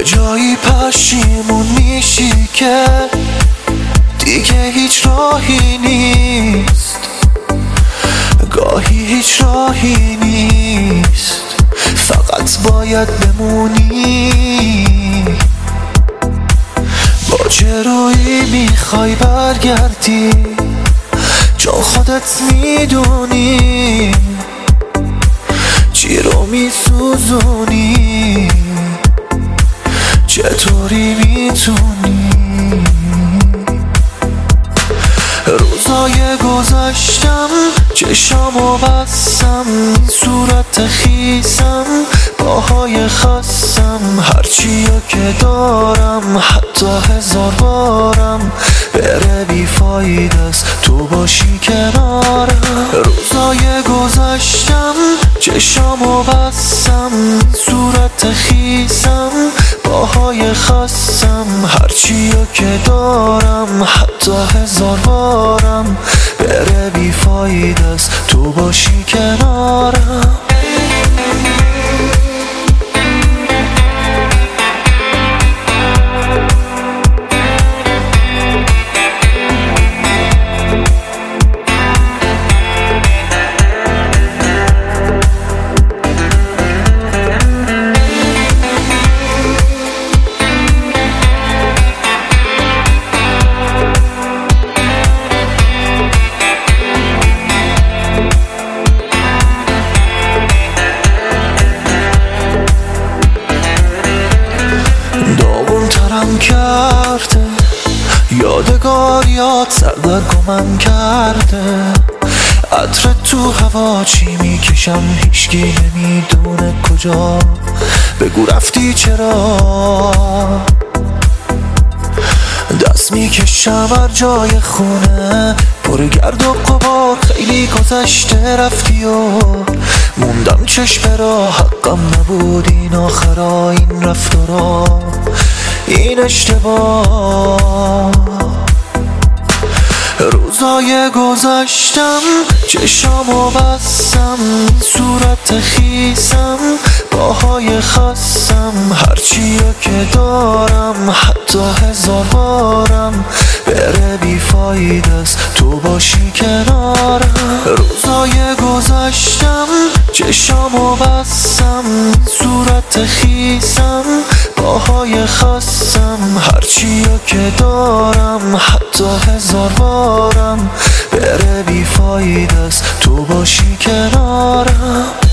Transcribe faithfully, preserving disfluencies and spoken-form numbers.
جایی پشیمون میشی که دیگه هیچ راهی نیست، گاهی هیچ راهی نیست، فقط باید بمونی. با چه رویی میخوای برگردی، چون خودت میدونی چی رو میسوزونی، چطوری میتونی. روزای گذشتم چشامو بستم، این صورت خیسم پاهای خستم، هرچیا که دارم حتی هزار بارم بره بیفاید است تو باشی کنارم. روزای گذشتم چشامو بستم، این صورت خیسم پاهای خستم، هرچیا که دارم حتی هزار بارم بره بیفاید است تو باشی کنارم. کرده یادگاریات سردرگمم کرده، عطر تو هوا چی میکشم هیچکی نمیدونه کجا، بگو رفتی چرا. دست میکشم هر جای خونه پر گرد و غبار، خیلی گذشته رفتی و موندم چشم را، حقم نبود این آخرا این رفتارا این اشتباه. روزای گذشتم چشامو بستم، صورت خیسم پاهای خستم، هرچیا که دارم حتی هزار بارم بره بیفاید است تو باشی کنارم. روزای گذشتم چشامو بستم، صورت خیسم پاهای خستم، هرچیا که دارم حتی هزار بارم بره بیفاید است تو باشی کنارم.